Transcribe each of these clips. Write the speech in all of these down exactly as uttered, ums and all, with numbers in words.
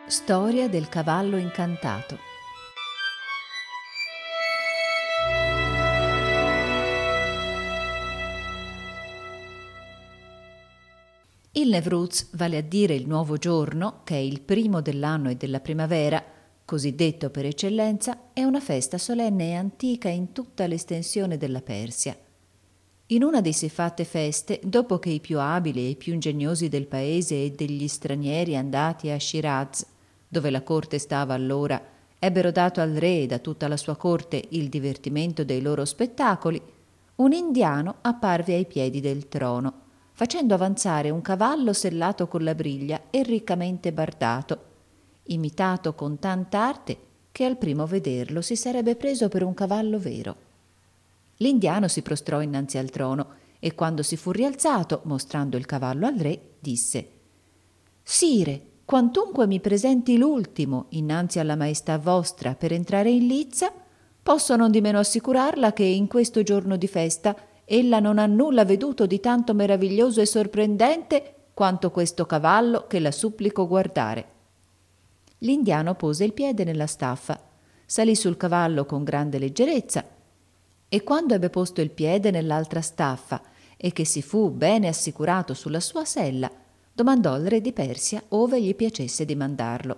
Storia del cavallo incantato. Il Nevruz, vale a dire il nuovo giorno, che è il primo dell'anno e della primavera, cosiddetto per eccellenza, è una festa solenne e antica in tutta l'estensione della Persia. In una di siffatte feste, dopo che i più abili e i più ingegnosi del paese e degli stranieri andati a Shiraz, dove la corte stava allora, ebbero dato al re e a tutta la sua corte il divertimento dei loro spettacoli, un indiano apparve ai piedi del trono, facendo avanzare un cavallo sellato con la briglia e riccamente bardato, imitato con tanta arte che al primo vederlo si sarebbe preso per un cavallo vero. L'indiano si prostrò innanzi al trono e quando si fu rialzato, mostrando il cavallo al re, disse: «Sire, quantunque mi presenti l'ultimo innanzi alla maestà vostra per entrare in lizza, posso non di meno assicurarla che in questo giorno di festa ella non ha nulla veduto di tanto meraviglioso e sorprendente quanto questo cavallo che la supplico guardare». L'indiano pose il piede nella staffa, salì sul cavallo con grande leggerezza e quando ebbe posto il piede nell'altra staffa e che si fu bene assicurato sulla sua sella, domandò al re di Persia ove gli piacesse di mandarlo.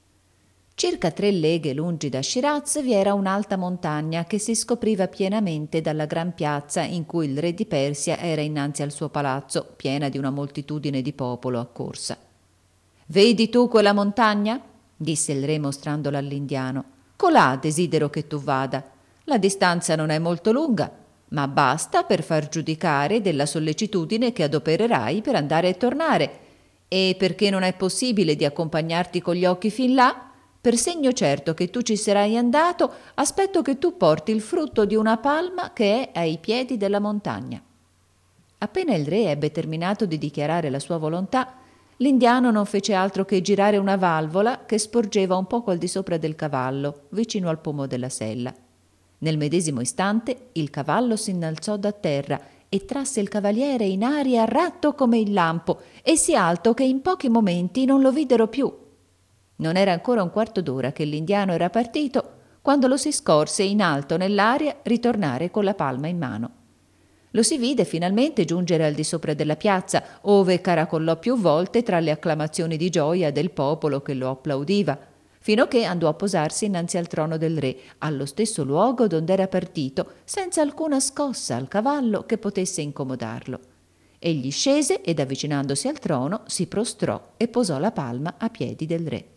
Circa tre leghe lungi da Shiraz vi era un'alta montagna che si scopriva pienamente dalla gran piazza in cui il re di Persia era innanzi al suo palazzo, piena di una moltitudine di popolo accorsa. «Vedi tu quella montagna?» disse il re mostrandola all'indiano. «Colà desidero che tu vada. La distanza non è molto lunga, ma basta per far giudicare della sollecitudine che adopererai per andare e tornare, e perché non è possibile di accompagnarti con gli occhi fin là, per segno certo che tu ci sarai andato, aspetto che tu porti il frutto di una palma che è ai piedi della montagna». Appena il re ebbe terminato di dichiarare la sua volontà, l'indiano non fece altro che girare una valvola che sporgeva un poco al di sopra del cavallo, vicino al pomo della sella. Nel medesimo istante il cavallo s'innalzò da terra e trasse il cavaliere in aria ratto come il lampo e sì alto che in pochi momenti non lo videro più. Non era ancora un quarto d'ora che l'indiano era partito quando lo si scorse in alto nell'aria ritornare con la palma in mano. Lo si vide finalmente giungere al di sopra della piazza, ove caracollò più volte tra le acclamazioni di gioia del popolo che lo applaudiva, fino che andò a posarsi innanzi al trono del re, allo stesso luogo dond'era partito, senza alcuna scossa al cavallo che potesse incomodarlo. Egli scese ed avvicinandosi al trono si prostrò e posò la palma a piedi del re.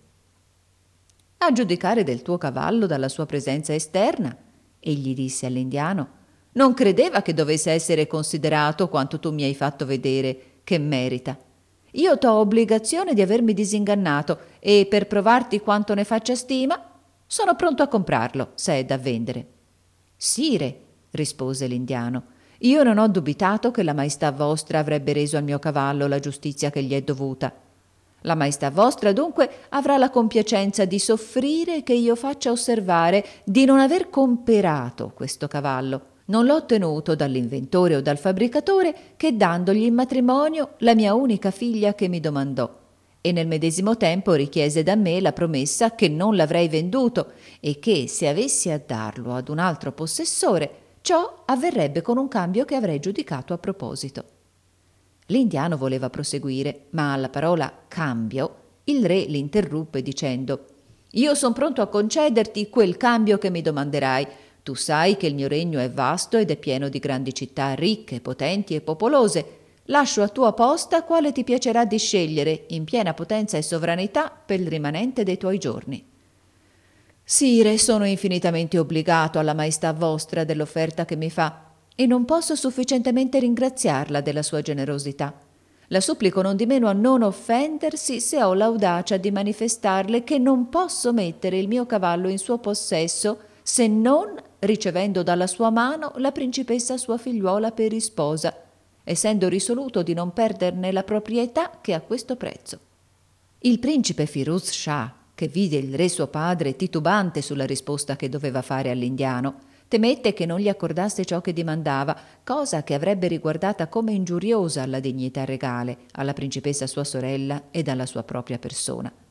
«A giudicare del tuo cavallo dalla sua presenza esterna», egli disse all'indiano, «non credeva che dovesse essere considerato quanto tu mi hai fatto vedere che merita. Io t'ho obbligazione di avermi disingannato e per provarti quanto ne faccia stima sono pronto a comprarlo, se è da vendere». «Sire», rispose l'indiano, «io non ho dubitato che la maestà vostra avrebbe reso al mio cavallo la giustizia che gli è dovuta. La maestà vostra dunque avrà la compiacenza di soffrire che io faccia osservare di non aver comperato questo cavallo. Non l'ho ottenuto dall'inventore o dal fabbricatore che dandogli in matrimonio la mia unica figlia che mi domandò, e nel medesimo tempo richiese da me la promessa che non l'avrei venduto e che se avessi a darlo ad un altro possessore, ciò avverrebbe con un cambio che avrei giudicato a proposito». L'indiano voleva proseguire, ma alla parola cambio il re l'interruppe dicendo: «Io son pronto a concederti quel cambio che mi domanderai. Tu sai che il mio regno è vasto ed è pieno di grandi città ricche, potenti e popolose. Lascio a tua posta quale ti piacerà di scegliere, in piena potenza e sovranità, per il rimanente dei tuoi giorni». «Sire, sono infinitamente obbligato alla maestà vostra dell'offerta che mi fa e non posso sufficientemente ringraziarla della sua generosità. La supplico non di meno a non offendersi se ho l'audacia di manifestarle che non posso mettere il mio cavallo in suo possesso se non ricevendo dalla sua mano la principessa sua figliuola per isposa, essendo risoluto di non perderne la proprietà che a questo prezzo». Il principe Firuz Shah, che vide il re suo padre titubante sulla risposta che doveva fare all'indiano, temette che non gli accordasse ciò che dimandava, cosa che avrebbe riguardata come ingiuriosa alla dignità regale, alla principessa sua sorella ed alla sua propria persona.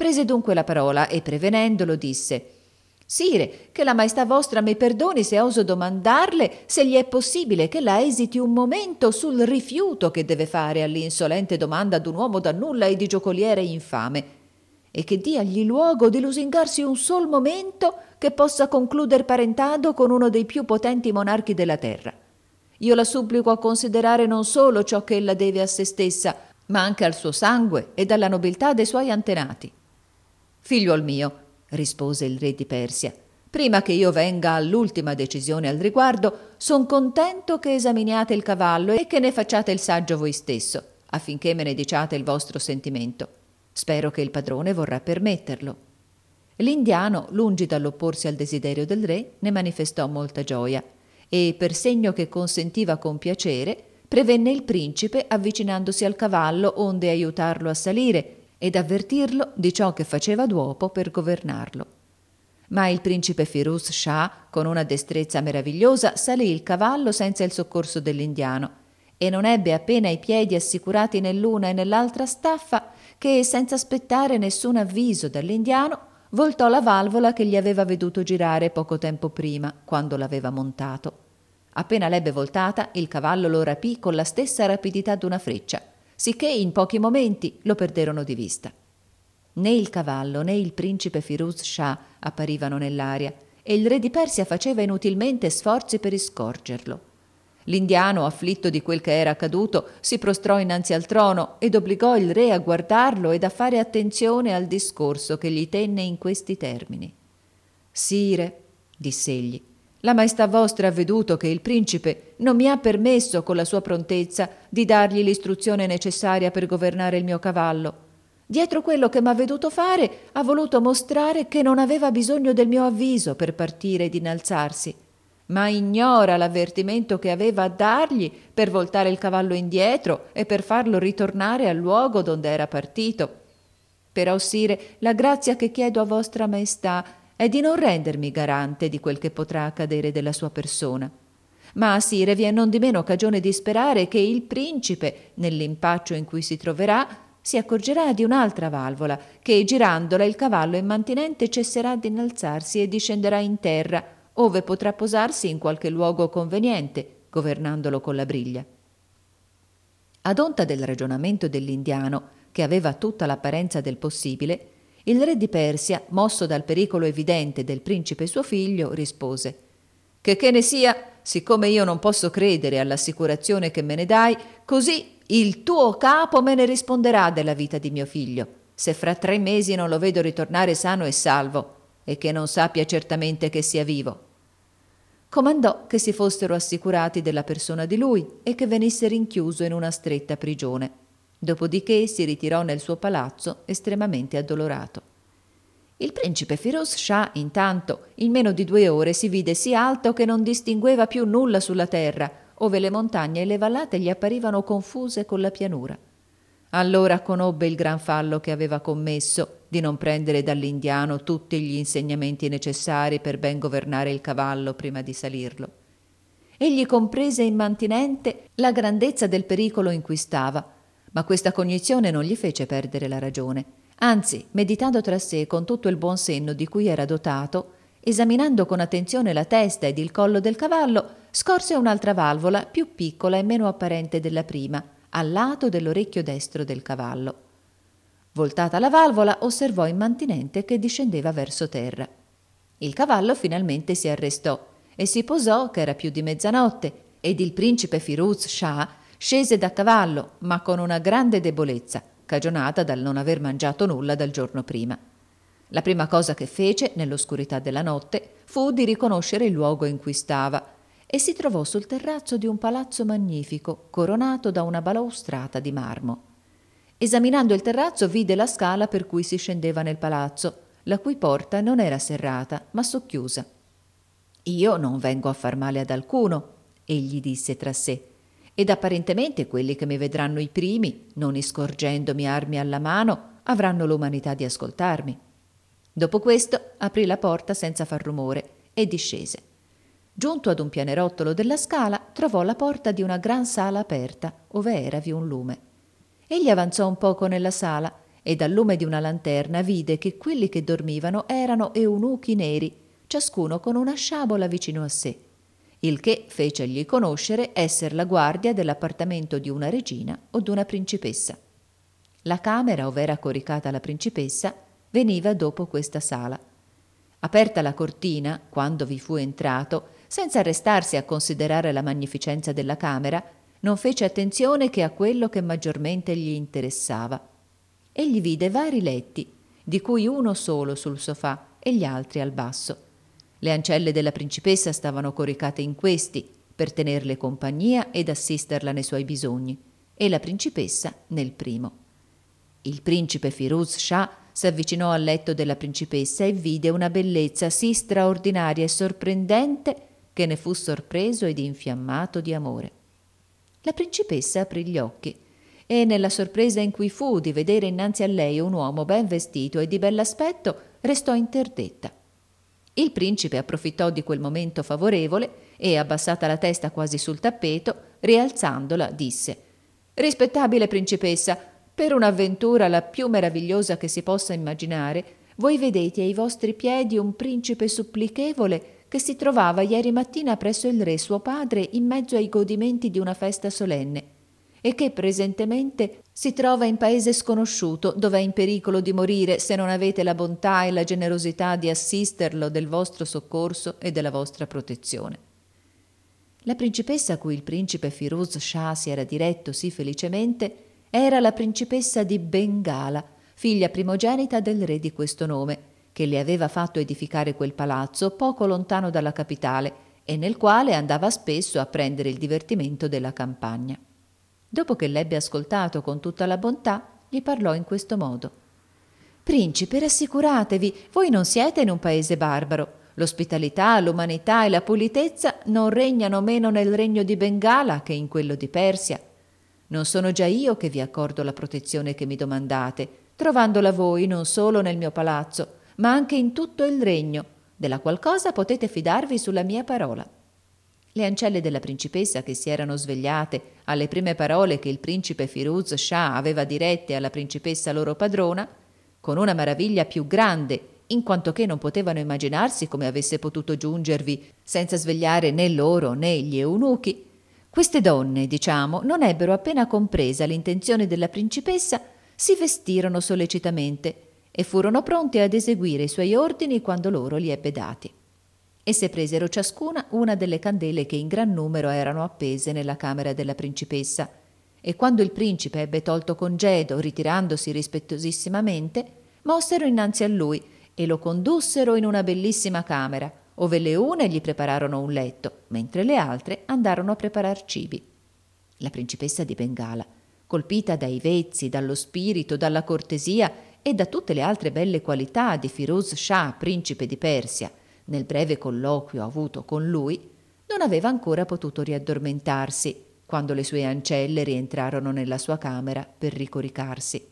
prese dunque la parola e prevenendolo disse: «Sire, che la maestà vostra mi perdoni se oso domandarle se gli è possibile che la esiti un momento sul rifiuto che deve fare all'insolente domanda d'un uomo da nulla e di giocoliere infame, e che diagli luogo di lusingarsi un sol momento che possa concluder parentado con uno dei più potenti monarchi della terra. Io la supplico a considerare non solo ciò che ella deve a se stessa, ma anche al suo sangue ed alla nobiltà dei suoi antenati». «Figliuol mio», rispose il re di Persia, «prima che io venga all'ultima decisione al riguardo, son contento che esaminiate il cavallo e che ne facciate il saggio voi stesso, affinché me ne diciate il vostro sentimento. Spero che il padrone vorrà permetterlo». L'indiano, lungi dall'opporsi al desiderio del re, ne manifestò molta gioia e, per segno che consentiva con piacere, prevenne il principe avvicinandosi al cavallo onde aiutarlo a salire ed avvertirlo di ciò che faceva d'uopo per governarlo. Ma il principe Firuz Shah, con una destrezza meravigliosa, salì il cavallo senza il soccorso dell'indiano e non ebbe appena i piedi assicurati nell'una e nell'altra staffa che, senza aspettare nessun avviso dall'indiano, voltò la valvola che gli aveva veduto girare poco tempo prima, quando l'aveva montato. Appena l'ebbe voltata, il cavallo lo rapì con la stessa rapidità d'una freccia, sicché in pochi momenti lo perderono di vista. Né il cavallo né il principe Firuz Shah apparivano nell'aria e il re di Persia faceva inutilmente sforzi per iscorgerlo. L'indiano, afflitto di quel che era accaduto, si prostrò innanzi al trono ed obbligò il re a guardarlo ed a fare attenzione al discorso che gli tenne in questi termini. «Sire», diss'egli, «la maestà vostra ha veduto che il principe non mi ha permesso con la sua prontezza di dargli l'istruzione necessaria per governare il mio cavallo. Dietro quello che m'ha veduto fare ha voluto mostrare che non aveva bisogno del mio avviso per partire ed innalzarsi, ma ignora l'avvertimento che aveva a dargli per voltare il cavallo indietro e per farlo ritornare al luogo donde era partito. Però, sire, la grazia che chiedo a vostra maestà è di non rendermi garante di quel che potrà accadere della sua persona. Ma, sire, vi è non di meno cagione di sperare che il principe, nell'impaccio in cui si troverà, si accorgerà di un'altra valvola, che girandola il cavallo immantinente cesserà di innalzarsi e discenderà in terra, ove potrà posarsi in qualche luogo conveniente, governandolo con la briglia». Ad onta del ragionamento dell'indiano, che aveva tutta l'apparenza del possibile, il re di Persia, mosso dal pericolo evidente del principe suo figlio, rispose: «Che che ne sia, siccome io non posso credere all'assicurazione che me ne dai, così il tuo capo me ne risponderà della vita di mio figlio, se fra tre mesi non lo vedo ritornare sano e salvo, e che non sappia certamente che sia vivo». Comandò che si fossero assicurati della persona di lui e che venisse rinchiuso in una stretta prigione. Dopodiché si ritirò nel suo palazzo estremamente addolorato. Il principe Firuz Shah, intanto, in meno di due ore si vide sì alto che non distingueva più nulla sulla terra, ove le montagne e le vallate gli apparivano confuse con la pianura. Allora conobbe il gran fallo che aveva commesso di non prendere dall'indiano tutti gli insegnamenti necessari per ben governare il cavallo prima di salirlo. Egli comprese immantinente la grandezza del pericolo in cui stava, ma questa cognizione non gli fece perdere la ragione. Anzi, meditando tra sé con tutto il buon senno di cui era dotato, esaminando con attenzione la testa ed il collo del cavallo, scorse un'altra valvola più piccola e meno apparente della prima, al lato dell'orecchio destro del cavallo. Voltata la valvola, osservò immantinente che discendeva verso terra. Il cavallo finalmente si arrestò e si posò che era più di mezzanotte, ed il principe Firuz Shah scese da cavallo, ma con una grande debolezza, cagionata dal non aver mangiato nulla dal giorno prima. La prima cosa che fece, nell'oscurità della notte, fu di riconoscere il luogo in cui stava, e si trovò sul terrazzo di un palazzo magnifico, coronato da una balaustrata di marmo. Esaminando il terrazzo vide la scala per cui si scendeva nel palazzo, la cui porta non era serrata, ma socchiusa. «Io non vengo a far male ad alcuno», egli disse tra sé, «ed apparentemente quelli che mi vedranno i primi, non iscorgendomi armi alla mano, avranno l'umanità di ascoltarmi». Dopo questo aprì la porta senza far rumore e discese. Giunto ad un pianerottolo della scala, trovò la porta di una gran sala aperta, ove eravi un lume. Egli avanzò un poco nella sala e dal lume di una lanterna vide che quelli che dormivano erano eunuchi neri, ciascuno con una sciabola vicino a sé, il che fecegli conoscere esser la guardia dell'appartamento di una regina o d'una principessa. La camera ov'era coricata la principessa veniva dopo questa sala. Aperta la cortina, quando vi fu entrato, senza restarsi a considerare la magnificenza della camera, non fece attenzione che a quello che maggiormente gli interessava. Egli vide vari letti, di cui uno solo sul sofà e gli altri al basso. Le ancelle della principessa stavano coricate in questi, per tenerle compagnia ed assisterla nei suoi bisogni, e la principessa nel primo. Il principe Firuz Shah s'avvicinò al letto della principessa e vide una bellezza sì straordinaria e sorprendente che ne fu sorpreso ed infiammato di amore. La principessa aprì gli occhi e, nella sorpresa in cui fu di vedere innanzi a lei un uomo ben vestito e di bell'aspetto, restò interdetta. Il principe approfittò di quel momento favorevole e, abbassata la testa quasi sul tappeto, rialzandola, disse: «Rispettabile principessa, per un'avventura la più meravigliosa che si possa immaginare, voi vedete ai vostri piedi un principe supplichevole che si trovava ieri mattina presso il re suo padre in mezzo ai godimenti di una festa solenne e che presentemente si trova in paese sconosciuto, dove è in pericolo di morire se non avete la bontà e la generosità di assisterlo del vostro soccorso e della vostra protezione». La principessa a cui il principe Firuz Shah si era diretto sì felicemente era la principessa di Bengala, figlia primogenita del re di questo nome, che le aveva fatto edificare quel palazzo poco lontano dalla capitale e nel quale andava spesso a prendere il divertimento della campagna. Dopo che l'ebbe ascoltato con tutta la bontà, gli parlò in questo modo: «Principe, rassicuratevi, voi non siete in un paese barbaro. L'ospitalità, l'umanità e la pulitezza non regnano meno nel regno di Bengala che in quello di Persia. Non sono già io che vi accordo la protezione che mi domandate, trovandola voi non solo nel mio palazzo, ma anche in tutto il regno, della qual cosa potete fidarvi sulla mia parola». Le ancelle della principessa, che si erano svegliate alle prime parole che il principe Firuz Shah aveva dirette alla principessa loro padrona, con una maraviglia più grande, in quanto che non potevano immaginarsi come avesse potuto giungervi senza svegliare né loro né gli eunuchi, queste donne, diciamo, non ebbero appena compresa l'intenzione della principessa, si vestirono sollecitamente e furono pronte ad eseguire i suoi ordini quando loro li ebbe dati. Esse presero ciascuna una delle candele che in gran numero erano appese nella camera della principessa, e quando il principe ebbe tolto congedo, ritirandosi rispettosissimamente, mossero innanzi a lui e lo condussero in una bellissima camera, ove le une gli prepararono un letto, mentre le altre andarono a preparar cibi. La principessa di Bengala, colpita dai vezzi, dallo spirito, dalla cortesia e da tutte le altre belle qualità di Firuz Shah, principe di Persia, nel breve colloquio avuto con lui, non aveva ancora potuto riaddormentarsi quando le sue ancelle rientrarono nella sua camera per ricoricarsi.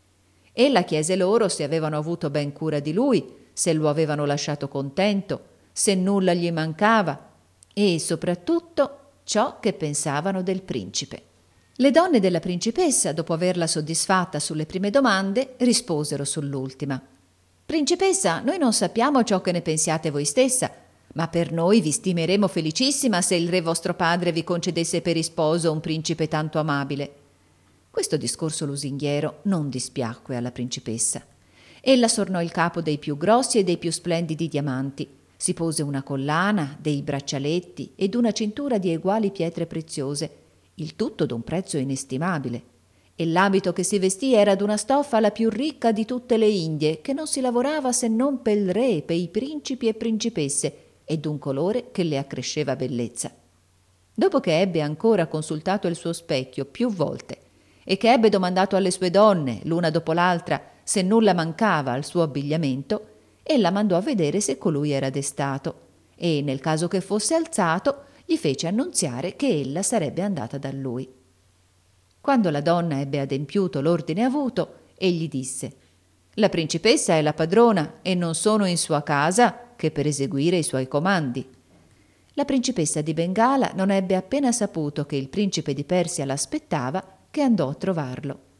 Ella chiese loro se avevano avuto ben cura di lui, se lo avevano lasciato contento, se nulla gli mancava e soprattutto ciò che pensavano del principe. Le donne della principessa, dopo averla soddisfatta sulle prime domande, risposero sull'ultima: «Principessa, noi non sappiamo ciò che ne pensiate voi stessa, ma per noi vi stimeremo felicissima se il re vostro padre vi concedesse per isposo un principe tanto amabile». Questo discorso lusinghiero non dispiacque alla principessa. Ella sornò il capo dei più grossi e dei più splendidi diamanti, si pose una collana, dei braccialetti ed una cintura di eguali pietre preziose, il tutto d'un prezzo inestimabile, e l'abito che si vestì era d'una stoffa la più ricca di tutte le Indie, che non si lavorava se non pel re, pei principi e principesse, e d'un colore che le accresceva bellezza. Dopo che ebbe ancora consultato il suo specchio più volte e che ebbe domandato alle sue donne, l'una dopo l'altra, se nulla mancava al suo abbigliamento, ella mandò a vedere se colui era destato e, nel caso che fosse alzato, gli fece annunziare che ella sarebbe andata da lui. Quando la donna ebbe adempiuto l'ordine avuto, egli disse: «La principessa è la padrona e non sono in sua casa che per eseguire i suoi comandi». La principessa di Bengala non ebbe appena saputo che il principe di Persia l'aspettava che andò a trovarlo.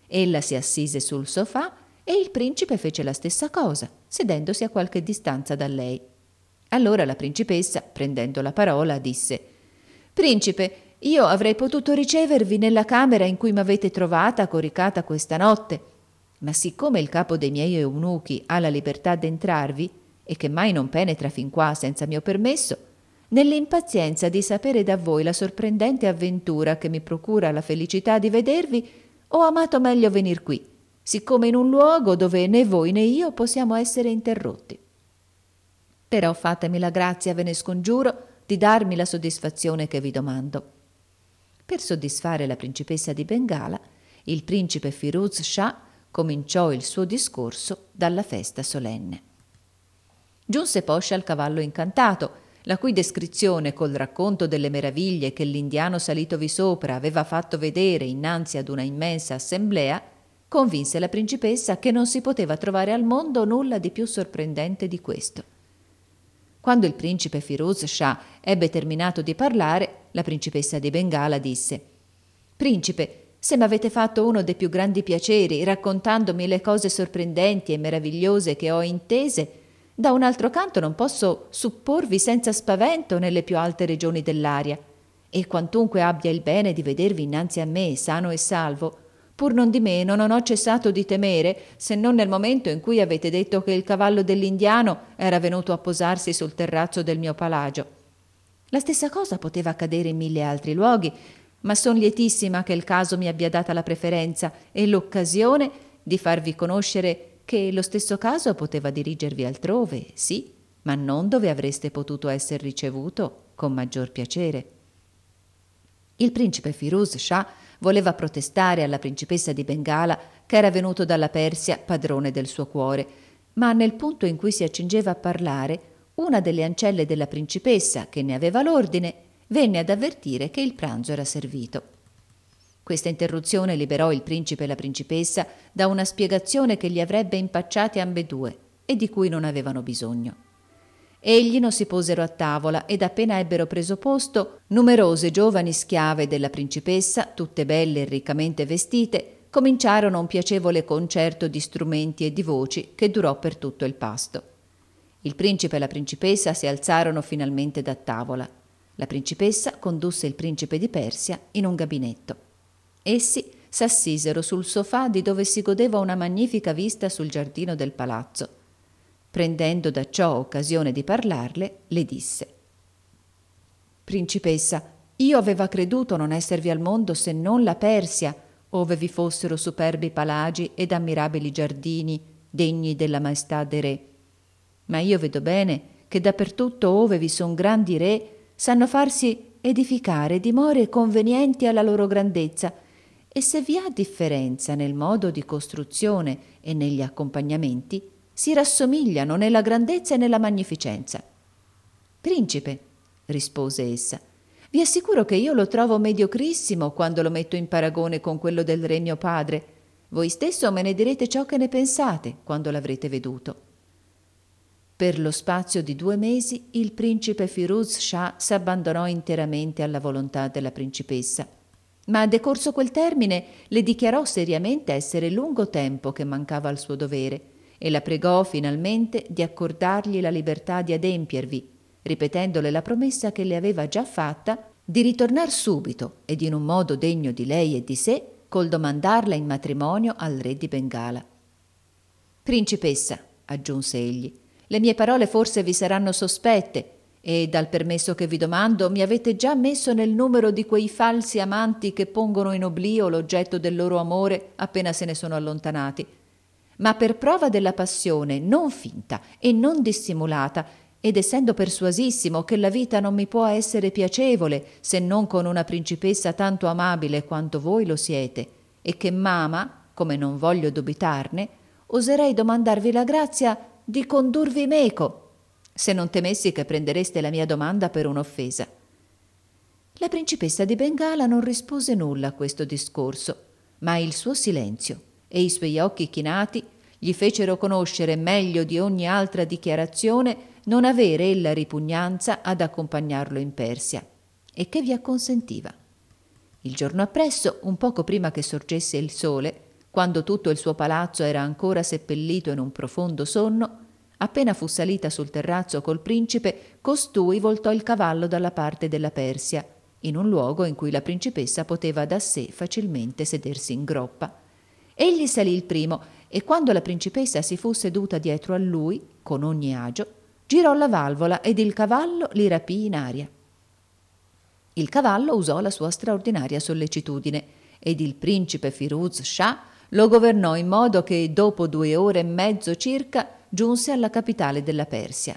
Ella si assise sul sofà e il principe fece la stessa cosa, sedendosi a qualche distanza da lei. Allora la principessa, prendendo la parola, disse: «Principe, io avrei potuto ricevervi nella camera in cui m'avete trovata coricata questa notte, ma siccome il capo dei miei eunuchi ha la libertà d'entrarvi e che mai non penetra fin qua senza mio permesso, nell'impazienza di sapere da voi la sorprendente avventura che mi procura la felicità di vedervi, ho amato meglio venir qui, siccome in un luogo dove né voi né io possiamo essere interrotti. Però fatemi la grazia, ve ne scongiuro, di darmi la soddisfazione che vi domando». Per soddisfare la principessa di Bengala, il principe Firuz Shah cominciò il suo discorso dalla festa solenne. Giunse poscia al cavallo incantato, la cui descrizione col racconto delle meraviglie che l'indiano salitovi sopra aveva fatto vedere innanzi ad una immensa assemblea, convinse la principessa che non si poteva trovare al mondo nulla di più sorprendente di questo. Quando il principe Firuz Shah ebbe terminato di parlare, la principessa di Bengala disse: «Principe, se m'avete fatto uno dei più grandi piaceri raccontandomi le cose sorprendenti e meravigliose che ho intese, da un altro canto non posso supporvi senza spavento nelle più alte regioni dell'aria, e quantunque abbia il bene di vedervi innanzi a me sano e salvo, pur non di meno non ho cessato di temere, se non nel momento in cui avete detto che il cavallo dell'indiano era venuto a posarsi sul terrazzo del mio palagio. La stessa cosa poteva accadere in mille altri luoghi, ma son lietissima che il caso mi abbia data la preferenza e l'occasione di farvi conoscere che lo stesso caso poteva dirigervi altrove, sì, ma non dove avreste potuto essere ricevuto con maggior piacere». Il principe Firuz Shah voleva protestare alla principessa di Bengala che era venuto dalla Persia padrone del suo cuore, ma nel punto in cui si accingeva a parlare, una delle ancelle della principessa, che ne aveva l'ordine, venne ad avvertire che il pranzo era servito. Questa interruzione liberò il principe e la principessa da una spiegazione che li avrebbe impacciati ambedue e di cui non avevano bisogno. Egli non si posero a tavola ed appena ebbero preso posto, numerose giovani schiave della principessa, tutte belle e riccamente vestite, cominciarono un piacevole concerto di strumenti e di voci che durò per tutto il pasto. Il principe e la principessa si alzarono finalmente da tavola. La principessa condusse il principe di Persia in un gabinetto. Essi s'assisero sul sofà di dove si godeva una magnifica vista sul giardino del palazzo. Prendendo da ciò occasione di parlarle, le disse: «Principessa, io aveva creduto non esservi al mondo se non la Persia, ove vi fossero superbi palagi ed ammirabili giardini degni della maestà dei re. Ma io vedo bene che dappertutto ove vi son grandi re sanno farsi edificare dimore convenienti alla loro grandezza, e se vi ha differenza nel modo di costruzione e negli accompagnamenti, si rassomigliano nella grandezza e nella magnificenza». «Principe», rispose essa, «vi assicuro che io lo trovo mediocrissimo quando lo metto in paragone con quello del re mio padre. Voi stesso me ne direte ciò che ne pensate quando l'avrete veduto». Per lo spazio di due mesi il principe Firuz Shah s'abbandonò interamente alla volontà della principessa, ma decorso quel termine le dichiarò seriamente essere lungo tempo che mancava al suo dovere e la pregò finalmente di accordargli la libertà di adempiervi, ripetendole la promessa che le aveva già fatta di ritornar subito ed in un modo degno di lei e di sé col domandarla in matrimonio al re di Bengala. «Principessa», aggiunse egli, «le mie parole forse vi saranno sospette e dal permesso che vi domando mi avete già messo nel numero di quei falsi amanti che pongono in oblio l'oggetto del loro amore appena se ne sono allontanati. Ma per prova della passione non finta e non dissimulata, ed essendo persuasissimo che la vita non mi può essere piacevole se non con una principessa tanto amabile quanto voi lo siete, e che m'ama, come non voglio dubitarne, oserei domandarvi la grazia di condurvi meco, se non temessi che prendereste la mia domanda per un'offesa». La principessa di Bengala non rispose nulla a questo discorso, ma il suo silenzio e i suoi occhi chinati gli fecero conoscere meglio di ogni altra dichiarazione non avere ella ripugnanza ad accompagnarlo in Persia, e che vi acconsentiva. Il giorno appresso, un poco prima che sorgesse il sole, quando tutto il suo palazzo era ancora seppellito in un profondo sonno, appena fu salita sul terrazzo col principe, costui voltò il cavallo dalla parte della Persia, in un luogo in cui la principessa poteva da sé facilmente sedersi in groppa. Egli salì il primo e quando la principessa si fu seduta dietro a lui, con ogni agio, girò la valvola ed il cavallo li rapì in aria. Il cavallo usò la sua straordinaria sollecitudine ed il principe Firuz Shah lo governò in modo che dopo due ore e mezzo circa giunse alla capitale della Persia.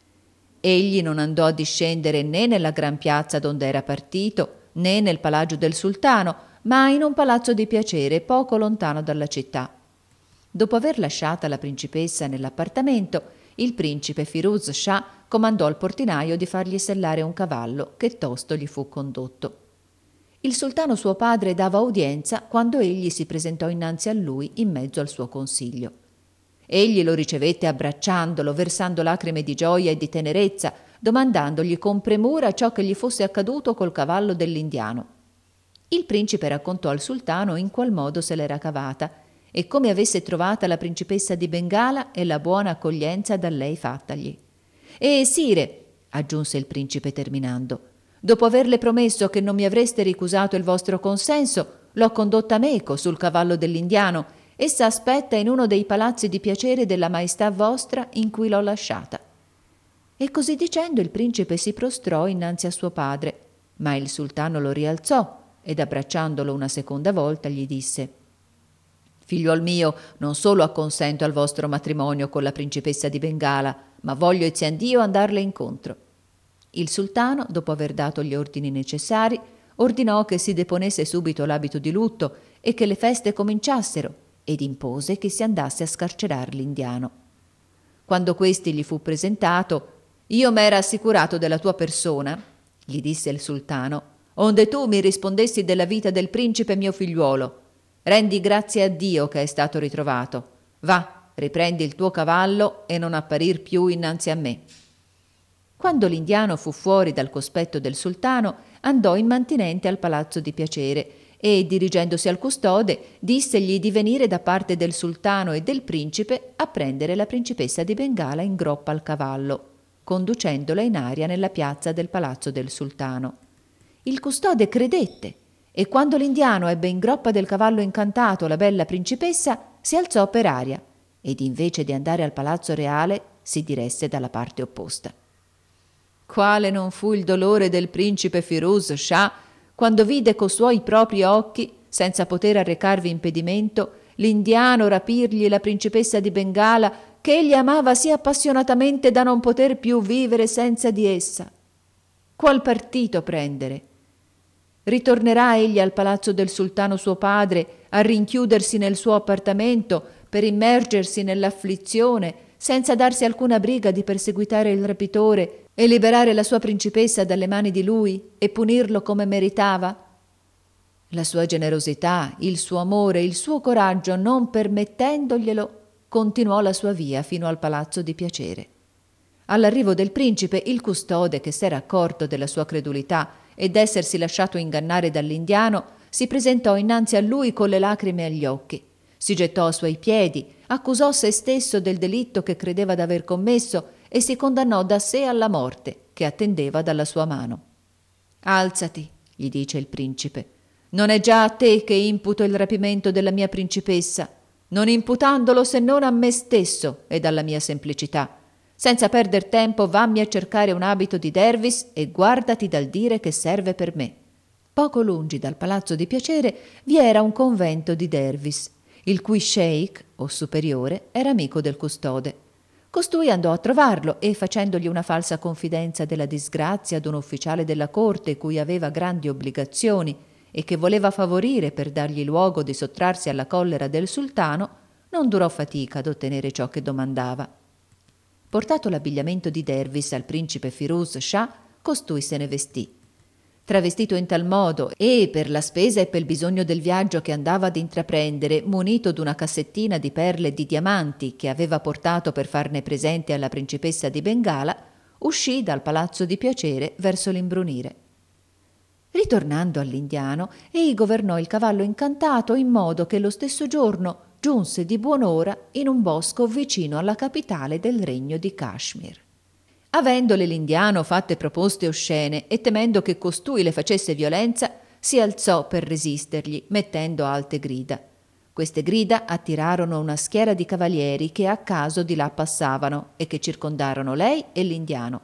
Egli non andò a discendere né nella gran piazza donde era partito, né nel palagio del sultano, ma in un palazzo di piacere poco lontano dalla città. Dopo aver lasciata la principessa nell'appartamento, il principe Firuz Shah comandò al portinaio di fargli sellare un cavallo che tosto gli fu condotto. Il sultano suo padre dava udienza quando egli si presentò innanzi a lui in mezzo al suo consiglio. Egli lo ricevette abbracciandolo, versando lacrime di gioia e di tenerezza, domandandogli con premura ciò che gli fosse accaduto col cavallo dell'indiano. Il principe raccontò al sultano in qual modo se l'era cavata e come avesse trovata la principessa di Bengala e la buona accoglienza da lei fattagli. «E sire», aggiunse il principe terminando, «dopo averle promesso che non mi avreste ricusato il vostro consenso, l'ho condotta meco sul cavallo dell'indiano. Essa aspetta in uno dei palazzi di piacere della maestà vostra in cui l'ho lasciata». E così dicendo il principe si prostrò innanzi a suo padre, ma il sultano lo rialzò ed abbracciandolo una seconda volta gli disse: «Figliuol mio, non solo acconsento al vostro matrimonio con la principessa di Bengala, ma voglio eziandio andarle incontro». Il sultano, dopo aver dato gli ordini necessari, ordinò che si deponesse subito l'abito di lutto e che le feste cominciassero, ed impose che si andasse a scarcerar l'indiano. Quando questi gli fu presentato: «Io m'era assicurato della tua persona», gli disse il sultano, «onde tu mi rispondessi della vita del principe mio figliuolo. Rendi grazie a Dio che è stato ritrovato. Va, riprendi il tuo cavallo e non apparir più innanzi a me». Quando l'indiano fu fuori dal cospetto del sultano, andò immantinente al palazzo di piacere e, dirigendosi al custode, dissegli di venire da parte del sultano e del principe a prendere la principessa di Bengala in groppa al cavallo, conducendola in aria nella piazza del palazzo del sultano. Il custode credette e quando l'indiano ebbe in groppa del cavallo incantato la bella principessa, si alzò per aria ed invece di andare al palazzo reale si diresse dalla parte opposta. Quale non fu il dolore del principe Firuz Shah quando vide co suoi propri occhi, senza poter arrecarvi impedimento, l'indiano rapirgli la principessa di Bengala che egli amava sì appassionatamente da non poter più vivere senza di essa. Qual partito prendere? Ritornerà egli al palazzo del sultano suo padre a rinchiudersi nel suo appartamento per immergersi nell'afflizione senza darsi alcuna briga di perseguitare il rapitore e liberare la sua principessa dalle mani di lui e punirlo come meritava? La sua generosità, il suo amore, il suo coraggio non permettendoglielo, continuò la sua via fino al palazzo di piacere. All'arrivo del principe, il custode, che s'era accorto della sua credulità e d'essersi lasciato ingannare dall'indiano, si presentò innanzi a lui con le lacrime agli occhi, si gettò a suoi piedi, accusò se stesso del delitto che credeva d'aver commesso e si condannò da sé alla morte che attendeva dalla sua mano. «Alzati», gli dice il principe, «non è già a te che imputo il rapimento della mia principessa, non imputandolo se non a me stesso ed alla mia semplicità. Senza perder tempo vammi a cercare un abito di dervis e guardati dal dire che serve per me». Poco lungi dal palazzo di piacere vi era un convento di dervis, il cui sheikh, o superiore, era amico del custode. Costui andò a trovarlo e, facendogli una falsa confidenza della disgrazia d'un ufficiale della corte cui aveva grandi obbligazioni e che voleva favorire per dargli luogo di sottrarsi alla collera del sultano, non durò fatica ad ottenere ciò che domandava. Portato l'abbigliamento di dervis al principe Firuz Shah, costui se ne vestì. Travestito in tal modo e, per la spesa e per il bisogno del viaggio che andava ad intraprendere, munito d'una cassettina di perle e di diamanti che aveva portato per farne presente alla principessa di Bengala, uscì dal palazzo di piacere verso l'imbrunire. Ritornando all'indiano, ei governò il cavallo incantato in modo che lo stesso giorno giunse di buon'ora in un bosco vicino alla capitale del regno di Kashmir. Avendole l'indiano fatte proposte oscene e temendo che costui le facesse violenza, si alzò per resistergli, mettendo alte grida. Queste grida attirarono una schiera di cavalieri che a caso di là passavano e che circondarono lei e l'indiano.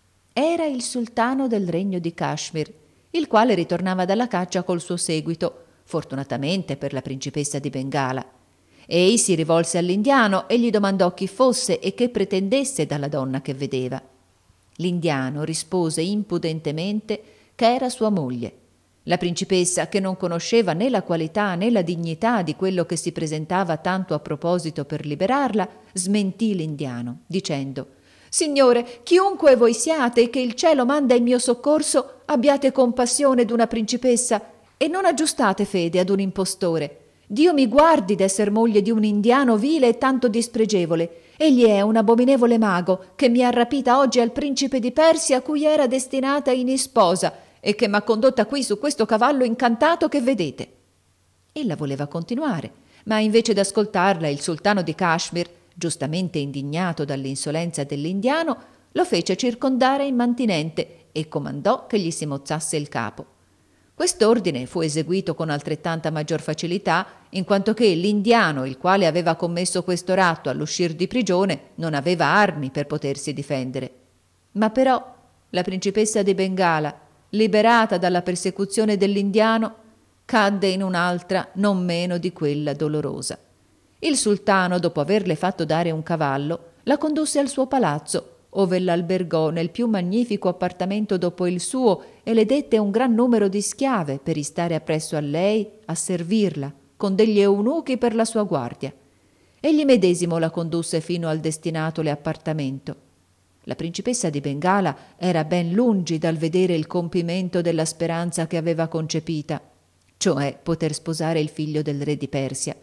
Era il sultano del regno di Kashmir, il quale ritornava dalla caccia col suo seguito, fortunatamente per la principessa di Bengala. Ei si rivolse all'indiano e gli domandò chi fosse e che pretendesse dalla donna che vedeva. L'indiano rispose impudentemente che era sua moglie. La principessa, che non conosceva né la qualità né la dignità di quello che si presentava tanto a proposito per liberarla, smentì l'indiano, dicendo: «Signore, chiunque voi siate e che il cielo manda in mio soccorso, abbiate compassione d'una principessa e non aggiustate fede ad un impostore. Dio mi guardi d'esser moglie di un indiano vile e tanto dispregevole. Egli è un abominevole mago che mi ha rapita oggi al principe di Persia a cui era destinata in isposa e che m'ha condotta qui su questo cavallo incantato che vedete». Ella voleva continuare, ma invece d'ascoltarla il sultano di Kashmir, giustamente indignato dall'insolenza dell'indiano, lo fece circondare in mantinente e comandò che gli si mozzasse il capo. Quest'ordine fu eseguito con altrettanta maggior facilità, in quanto che l'indiano, il quale aveva commesso questo ratto all'uscir di prigione, non aveva armi per potersi difendere. Ma però la principessa di Bengala, liberata dalla persecuzione dell'indiano, cadde in un'altra non meno di quella dolorosa. Il sultano, dopo averle fatto dare un cavallo, la condusse al suo palazzo, ove l'albergò nel più magnifico appartamento dopo il suo e le dette un gran numero di schiave per istare appresso a lei a servirla, con degli eunuchi per la sua guardia. Egli medesimo la condusse fino al destinatole appartamento. La principessa di Bengala era ben lungi dal vedere il compimento della speranza che aveva concepita, cioè poter sposare il figlio del re di Persia.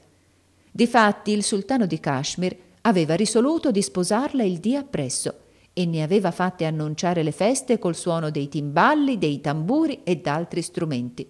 Difatti il sultano di Kashmir aveva risoluto di sposarla il dì appresso e ne aveva fatte annunciare le feste col suono dei timballi, dei tamburi e d'altri strumenti.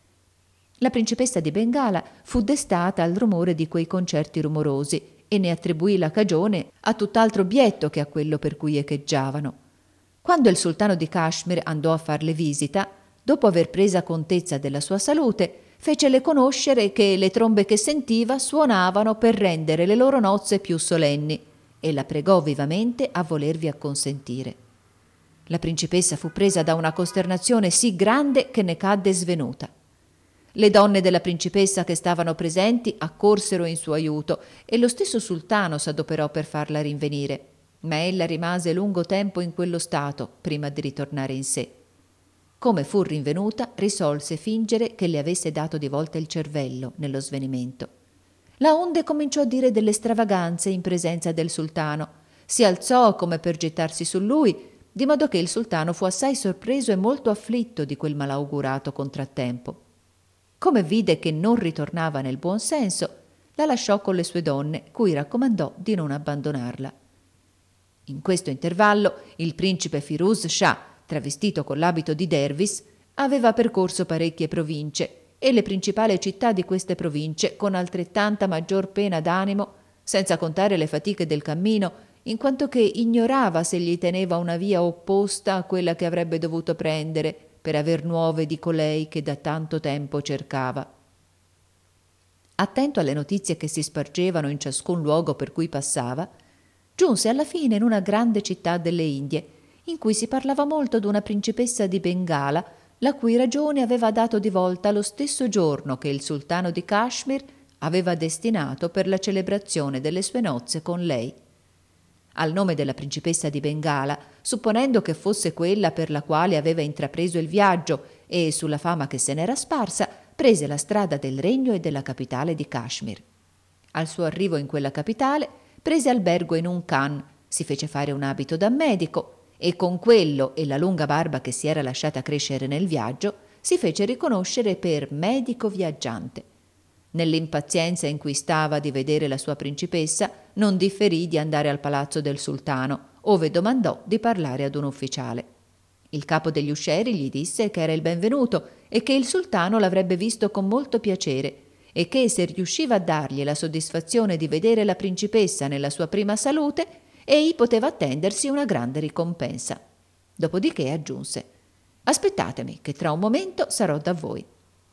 La principessa di Bengala fu destata al rumore di quei concerti rumorosi e ne attribuì la cagione a tutt'altro obietto che a quello per cui echeggiavano. Quando il sultano di Kashmir andò a farle visita, dopo aver presa contezza della sua salute, fecele conoscere che le trombe che sentiva suonavano per rendere le loro nozze più solenni e la pregò vivamente a volervi acconsentire. La principessa fu presa da una costernazione sì grande che ne cadde svenuta. Le donne della principessa che stavano presenti accorsero in suo aiuto e lo stesso sultano s'adoperò per farla rinvenire, ma ella rimase lungo tempo in quello stato prima di ritornare in sé. Come fu rinvenuta, risolse fingere che le avesse dato di volta il cervello nello svenimento. La onde cominciò a dire delle stravaganze in presenza del sultano. Si alzò come per gettarsi su lui, di modo che il sultano fu assai sorpreso e molto afflitto di quel malaugurato contrattempo. Come vide che non ritornava nel buon senso, la lasciò con le sue donne, cui raccomandò di non abbandonarla. In questo intervallo il principe Firuz Shah, travestito con l'abito di dervis, aveva percorso parecchie province e le principali città di queste province con altrettanta maggior pena d'animo, senza contare le fatiche del cammino, in quanto che ignorava se gli teneva una via opposta a quella che avrebbe dovuto prendere per aver nuove di colei che da tanto tempo cercava. Attento alle notizie che si spargevano in ciascun luogo per cui passava, giunse alla fine in una grande città delle Indie, in cui si parlava molto d'una principessa di Bengala, la cui ragione aveva dato di volta lo stesso giorno che il sultano di Kashmir aveva destinato per la celebrazione delle sue nozze con lei. Al nome della principessa di Bengala, supponendo che fosse quella per la quale aveva intrapreso il viaggio e sulla fama che se n'era sparsa, prese la strada del regno e della capitale di Kashmir. Al suo arrivo in quella capitale, prese albergo in un khan, si fece fare un abito da medico e con quello e la lunga barba che si era lasciata crescere nel viaggio, si fece riconoscere per medico viaggiante. Nell'impazienza in cui stava di vedere la sua principessa, non differì di andare al palazzo del sultano, ove domandò di parlare ad un ufficiale. Il capo degli uscieri gli disse che era il benvenuto e che il sultano l'avrebbe visto con molto piacere e che se riusciva a dargli la soddisfazione di vedere la principessa nella sua prima salute, egli poteva attendersi una grande ricompensa. Dopodiché aggiunse: «Aspettatemi, che tra un momento sarò da voi».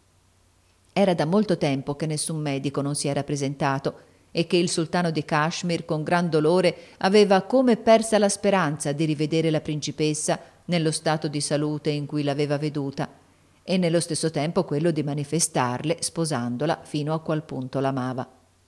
Era da molto tempo che nessun medico non si era presentato e che il sultano di Kashmir, con gran dolore, aveva come persa la speranza di rivedere la principessa nello stato di salute in cui l'aveva veduta, e nello stesso tempo quello di manifestarle, sposandola, fino a qual punto l'amava.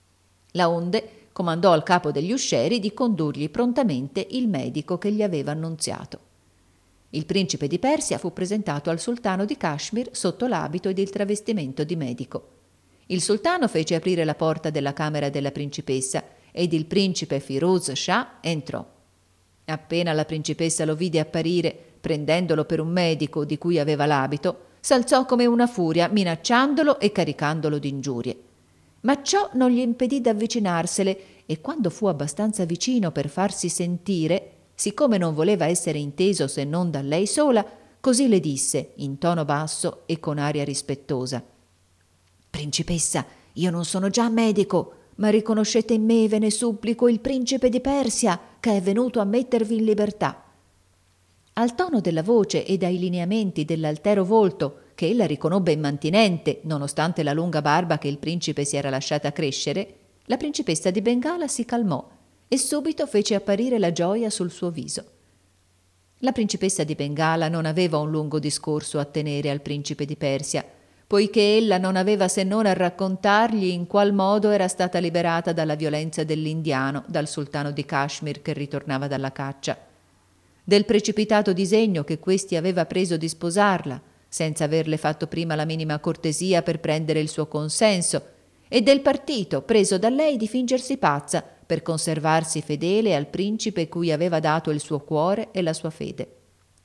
Laonde comandò al capo degli uscieri di condurgli prontamente il medico che gli aveva annunziato. Il principe di Persia fu presentato al sultano di Kashmir sotto l'abito ed il travestimento di medico. Il sultano fece aprire la porta della camera della principessa ed il principe Firuz Shah entrò. Appena la principessa lo vide apparire, prendendolo per un medico di cui aveva l'abito, s'alzò come una furia, minacciandolo e caricandolo d'ingiurie. Ma ciò non gli impedì d'avvicinarsele e quando fu abbastanza vicino per farsi sentire, siccome non voleva essere inteso se non da lei sola, così le disse in tono basso e con aria rispettosa: «Principessa, io non sono già medico, ma riconoscete in me, ve ne supplico, il principe di Persia, che è venuto a mettervi in libertà». Al tono della voce e dai lineamenti dell'altero volto, che ella riconobbe immantinente, nonostante la lunga barba che il principe si era lasciata crescere, la principessa di Bengala si calmò e subito fece apparire la gioia sul suo viso. La principessa di Bengala non aveva un lungo discorso a tenere al principe di Persia, poiché ella non aveva se non a raccontargli in qual modo era stata liberata dalla violenza dell'indiano, dal sultano di Kashmir che ritornava dalla caccia, del precipitato disegno che questi aveva preso di sposarla, senza averle fatto prima la minima cortesia per prendere il suo consenso, e del partito preso da lei di fingersi pazza per conservarsi fedele al principe cui aveva dato il suo cuore e la sua fede.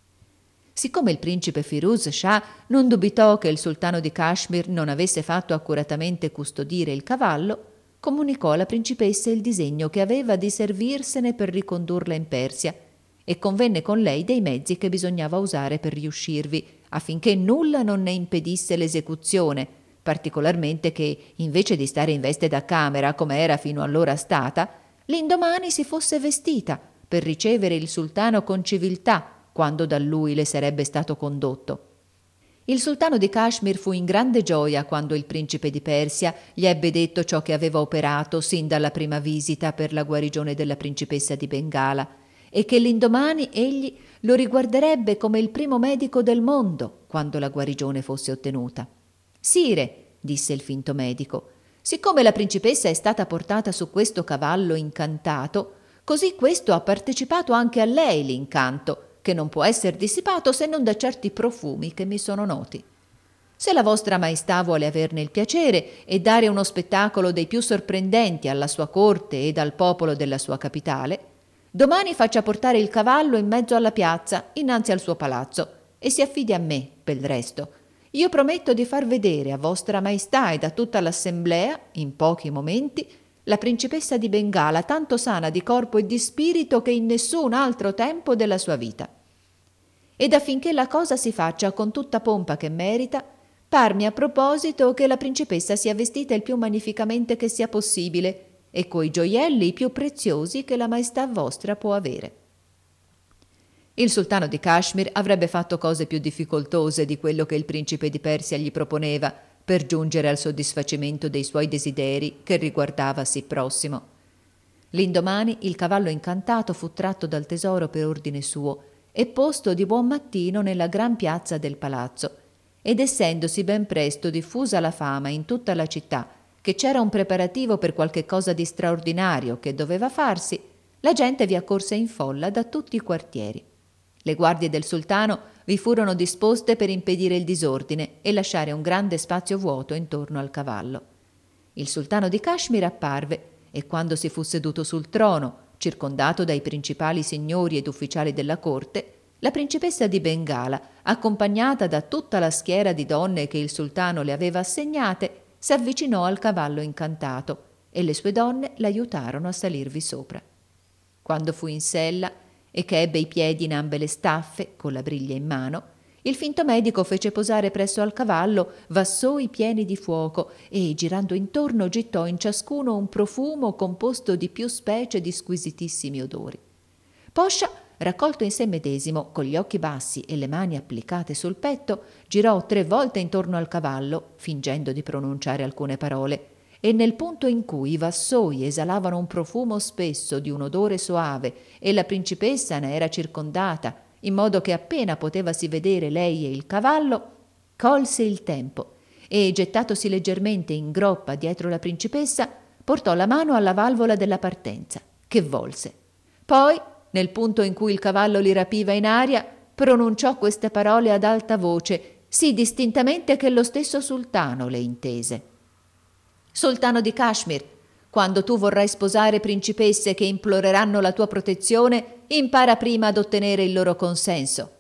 Siccome il principe Firuz Shah non dubitò che il sultano di Kashmir non avesse fatto accuratamente custodire il cavallo, comunicò alla principessa il disegno che aveva di servirsene per ricondurla in Persia e convenne con lei dei mezzi che bisognava usare per riuscirvi, affinché nulla non ne impedisse l'esecuzione, particolarmente che, invece di stare in veste da camera come era fino allora stata, l'indomani si fosse vestita per ricevere il sultano con civiltà quando da lui le sarebbe stato condotto. Il sultano di Kashmir fu in grande gioia quando il principe di Persia gli ebbe detto ciò che aveva operato sin dalla prima visita per la guarigione della principessa di Bengala e che l'indomani egli lo riguarderebbe come il primo medico del mondo quando la guarigione fosse ottenuta. «Sire», disse il finto medico, «siccome la principessa è stata portata su questo cavallo incantato, così questo ha partecipato anche a lei l'incanto, che non può essere dissipato se non da certi profumi che mi sono noti. Se la vostra maestà vuole averne il piacere e dare uno spettacolo dei più sorprendenti alla sua corte ed al popolo della sua capitale, domani faccia portare il cavallo in mezzo alla piazza, innanzi al suo palazzo, e si affidi a me pel resto. Io prometto di far vedere a vostra maestà ed a tutta l'assemblea, in pochi momenti, la principessa di Bengala tanto sana di corpo e di spirito che in nessun altro tempo della sua vita. Ed affinché la cosa si faccia con tutta pompa che merita, parmi a proposito che la principessa sia vestita il più magnificamente che sia possibile e coi gioielli più preziosi che la maestà vostra può avere». Il sultano di Kashmir avrebbe fatto cose più difficoltose di quello che il principe di Persia gli proponeva per giungere al soddisfacimento dei suoi desideri che riguardava sì prossimo. L'indomani il cavallo incantato fu tratto dal tesoro per ordine suo e posto di buon mattino nella gran piazza del palazzo, ed essendosi ben presto diffusa la fama in tutta la città che c'era un preparativo per qualche cosa di straordinario che doveva farsi, la gente vi accorse in folla da tutti i quartieri. Le guardie del sultano vi furono disposte per impedire il disordine e lasciare un grande spazio vuoto intorno al cavallo. Il sultano di Kashmir apparve e quando si fu seduto sul trono, circondato dai principali signori ed ufficiali della corte, la principessa di Bengala, accompagnata da tutta la schiera di donne che il sultano le aveva assegnate, s'avvicinò al cavallo incantato e le sue donne l'aiutarono a salirvi sopra. Quando fu in sella e che ebbe i piedi in ambe le staffe, con la briglia in mano, Il finto medico fece posare presso al cavallo vassoi pieni di fuoco e, girando intorno, gittò in ciascuno un profumo composto di più specie di squisitissimi odori. Poscia, raccolto in sé medesimo, con gli occhi bassi e le mani applicate sul petto, girò tre volte intorno al cavallo, fingendo di pronunciare alcune parole, e nel punto in cui i vassoi esalavano un profumo spesso di un odore soave e la principessa ne era circondata, in modo che appena potevasi vedere lei e il cavallo, colse il tempo e, gettatosi leggermente in groppa dietro la principessa, portò la mano alla valvola della partenza, che volse. Poi, nel punto in cui il cavallo li rapiva in aria, pronunciò queste parole ad alta voce, sì distintamente che lo stesso sultano le intese. Sultano di Kashmir, quando tu vorrai sposare principesse che imploreranno la tua protezione, impara prima ad ottenere il loro consenso.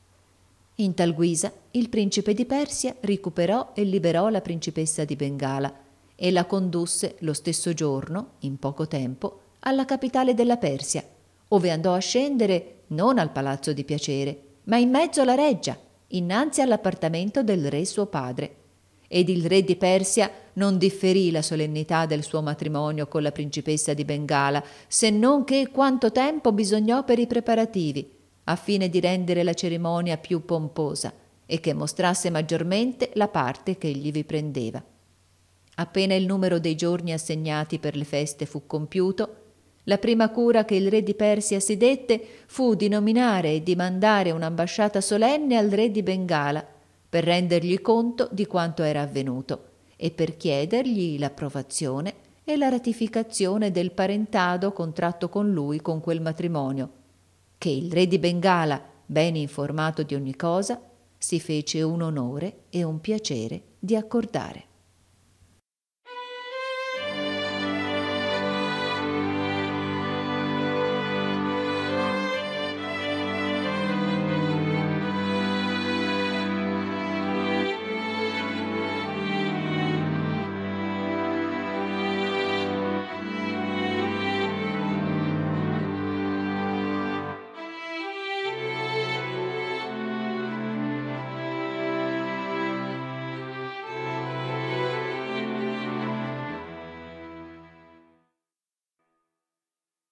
In tal guisa il principe di Persia recuperò e liberò la principessa di Bengala e la condusse lo stesso giorno, in poco tempo, alla capitale della Persia, ove andò a scendere non al palazzo di piacere, ma in mezzo alla reggia, innanzi all'appartamento del re suo padre. Ed il re di Persia non differì la solennità del suo matrimonio con la principessa di Bengala, se non che quanto tempo bisognò per i preparativi, a fine di rendere la cerimonia più pomposa e che mostrasse maggiormente la parte che egli vi prendeva. Appena il numero dei giorni assegnati per le feste fu compiuto, la prima cura che il re di Persia si dette fu di nominare e di mandare un'ambasciata solenne al re di Bengala per rendergli conto di quanto era avvenuto e per chiedergli l'approvazione e la ratificazione del parentado contratto con lui con quel matrimonio, che il re di Bengala, ben informato di ogni cosa, si fece un onore e un piacere di accordare.